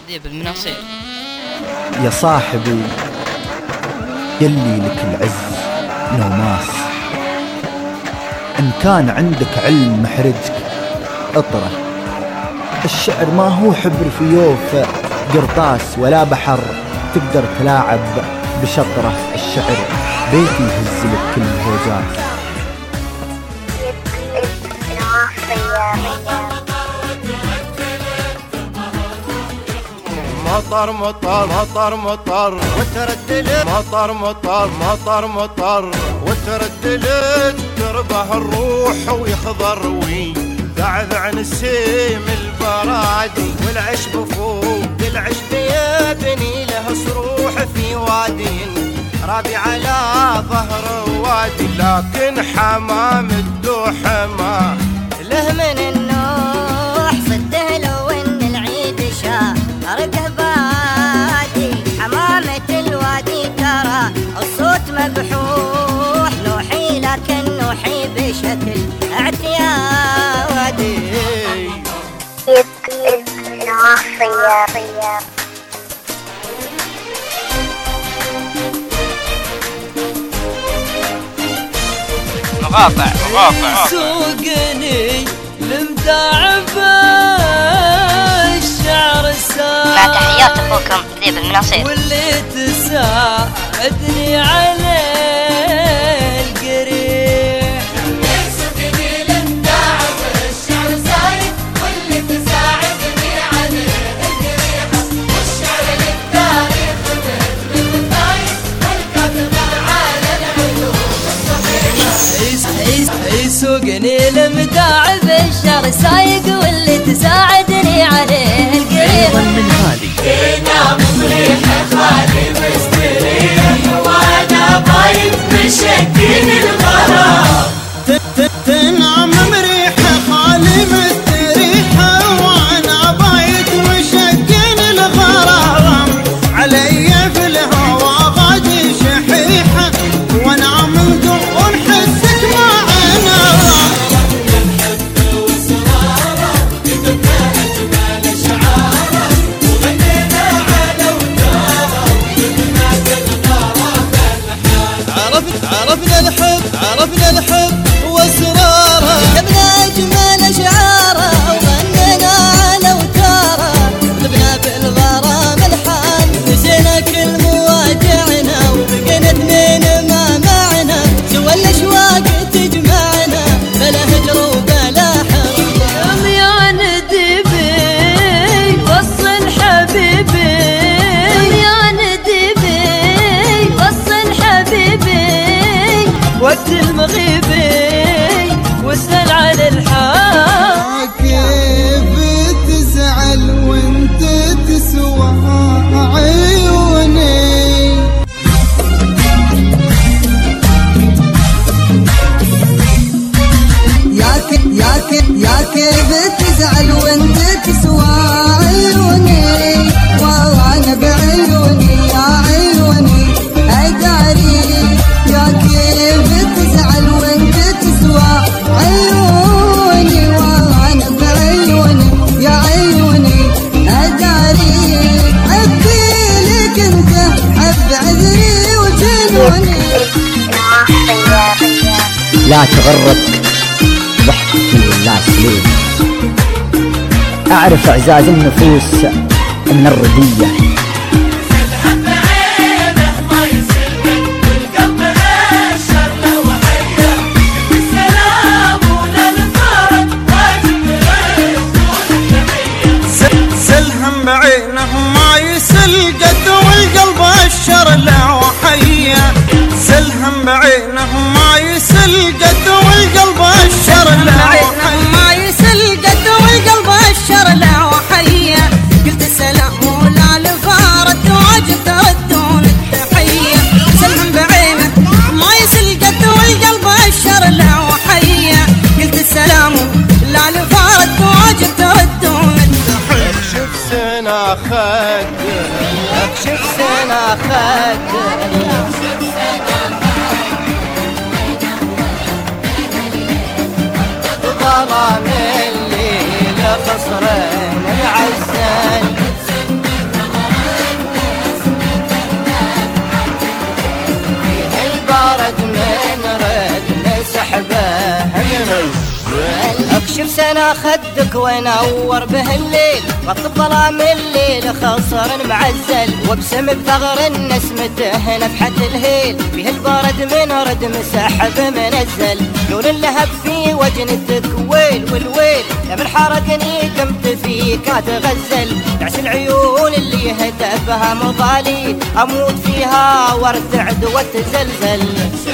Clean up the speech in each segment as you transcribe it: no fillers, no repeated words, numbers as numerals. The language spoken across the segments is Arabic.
ذيب المناصير. يا صاحبي يلي لك العز نوماس، إن كان عندك علم محرجك اطره. الشعر ما هو حبر فيوف قرطاس ولا بحر تقدر تلاعب بشطره. الشعر بيتي يهز لك كل الهوجات. مطر مطر مطر مطر وتردلت، مطر مطر مطر مطر وتردلت، تربح الروح ويخضر ويذعذع نسيم البرادي، والعشب فوق العشب يبني له صروح في وادي رابي على ظهر وادي، لكن حمام الدوح ما له من النوح صده لو ان العيد شارقه بادي. حمامة الوادي ترى الصوت مبحوح، نوحي لكن نوحي بشكل اعتيادي. مقاطع سوقني لمتعب الشعر الساعة، مع تحيات اخوكم ذيب المناصير، واللي تساعدني على القريح. سوقني لمتعب الشعر السايق، واللي تساعدني على القريح، والشعر للتاريخ مثل الطايف، والكتب على العلوم الصحيحة. سوقني لمتعب الشعر سايق، واللي تساعدني عليه القريب. من هذه تنام مريحة خالي مستريح، وانا بايت مشكين الغرام. تنام مريحة خالي مستريحة، وانا بايت مشكين الغرام. علي في الهوى غادي شحيحة، وانا من دون حسك معنا. عرفنا الحب واسراره، جبنا اجمل اشعاره وغنينا على وتاره، طلبنا بالغرام الحان نسينا كل مواجعنا، وبقينا اثنين ما معنا سوى الاشواق تجمعنا، بلا هجر وبلا حرام. يا ندبي وصل حبيبي، يا ندبي وصل حبيبي وقت المغيبي واسأل على الحال. كيف تزعل وانت تسوى عيوني، يا كيف تزعل وانت تسوى عيوني، وانا بعيوني يا عيوني اداري. يا كيف تزعل وانت تسوى عيوني، وانا بعيوني يا عيوني اداري. عبيلك انت عب عذري وجنوني. لا تغرك ضحكة الناس ليه، أعرف إعزاز النفوس من الردية. سلهم بعينه ما يسل قد والقلب الشر له وحيه، سلهم بعينه ما يسل قد والقلب الشر له وحيه، ما يسل قد والقلب الشر له وحيه. قلت السلام ولا لفارت واجب تردون التحيه. سلهم بعينه ما يسل قد والقلب الشر له وحيه. قلت السلام لا لفارت واجب تردون التحيه. اكشف سنا خد، اكشف سنا خد، ظلام الليل خسران العزان. اكشف سنا خدك وانور به الليل، غط ظلام الليل خصر معزل، وابسم بثغر النسمته نفحة الهيل، فيه البرد من ردم سحب منزل، لون اللهب في وجنتك ويل والويل، يا من حرقني قمت فيك اتغزل، تعس العيون اللي هتفها مضالي، اموت فيها وارتعد واتزلزل.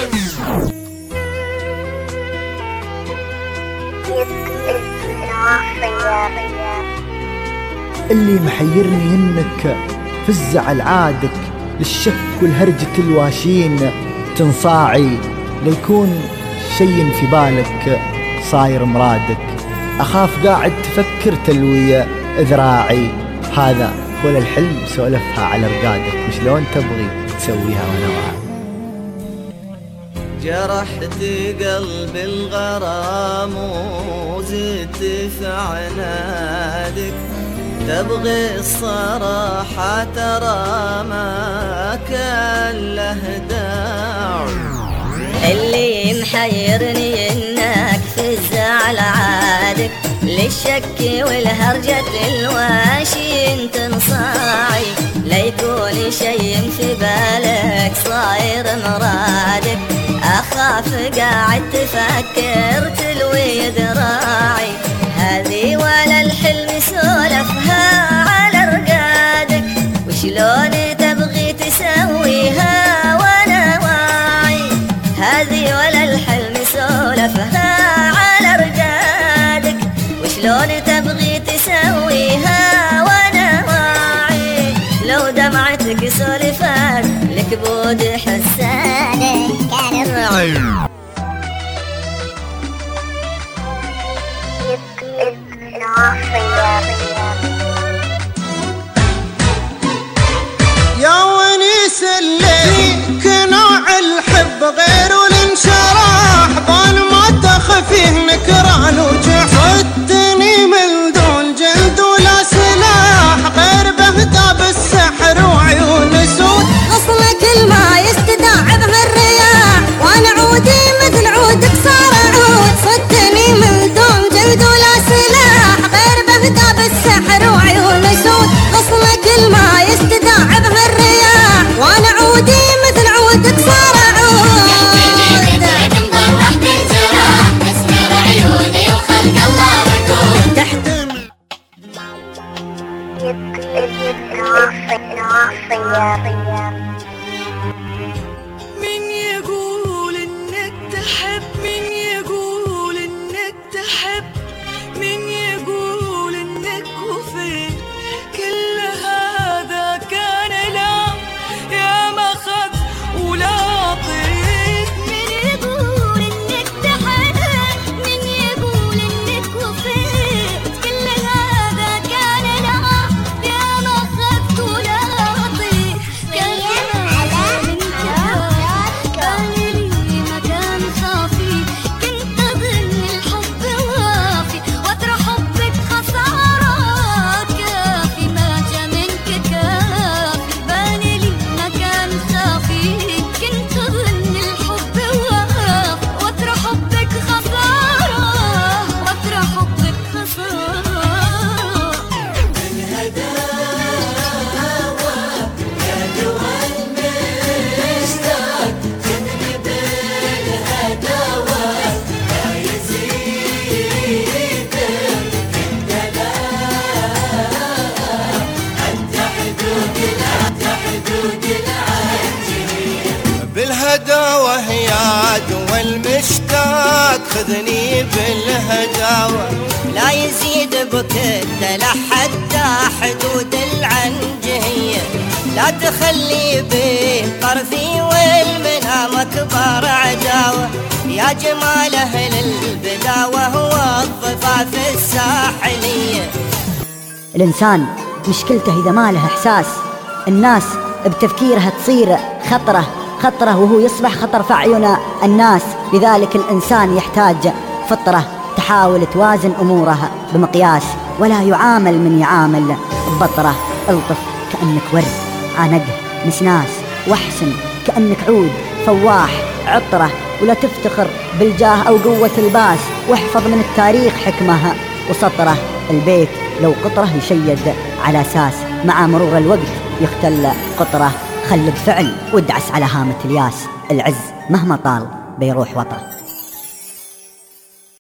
اللي محيرني انك في الزعل عادك للشك والهرجة الواشين تنصاعي، ليكون شي في بالك صاير مرادك، اخاف قاعد تفكر تلوي ذراعي، هذا ولا الحلم سولفها على رقادك، وشلون تبغي تسويها وانا واعي. جرحت قلبي الغرام وزدت في عنادك، تبغي الصراحة ترى ما كان له داعي. اللي محيرني انك في الزعل عادك للشك والهرجة الواشين تنصاعي، ليكون شي في بالك صاير مرادك، اخاف قاعد تفكر تلوي ذراعي، هذه ولا الحلم سولفها على رقادك، وشلون تبغي تسويها وانا واعي، هذه ولا الحلم سولفها على رقادك، وشلون تبغي تسويها وانا واعي، لو دمعتك سولفت لك بود حسانك كان الرعي. يا ونيس الليل كنوع الحب غير الانشراح، بان ما تخفيه نكران وجح، صدتني من دون جلد ولا سلاح، غير بهدى بالسحر وعيون سود، غصنك الما يستداعب هالرياح، وانا عودي مثل عودك صار عود، صدتني من دون جلد ولا سلاح، غير بهدى بالسحر وعيون سود، غصنك الما يستداعب هالرياح، وانا عودي مثل عودك صار عود. من يقول انك تحب، من يقول انك تحب، من يقول انك وفي كل هذا كان لا يا ما خذ ولا طيب، من يقول انك تحب، من يقول انك وفي كل هذا كان لا يا ما خذ ولا طيب، كان بالهداوة يا دوا المشتاق، خذني بالهداوة، لا يزيد بك الدلع حتى حدود العنجهية، لا تخلي بين طرفي والمنام اكبر عداوة، يا جمال اهل البداوة هو الضفاف الساحلية. الإنسان مشكلته إذا ما له إحساس، الناس بتفكيرها تصير خطرة وهو يصبح خطر في أعين الناس، لذلك الإنسان يحتاج فطرة تحاول توازن أمورها بمقياس، ولا يعامل من يعامل ببطرة. الطف كأنك ورد عانقه نسناس، واحسن كأنك عود فواح عطرة، ولا تفتخر بالجاه أو قوة الباس، واحفظ من التاريخ حكمها وسطره. البيت لو قطره يشيد على أساس، مع مرور الوقت يختل قطره. خل بفعل وادعس على هامة الياس، العز مهما طال بيروح وطره.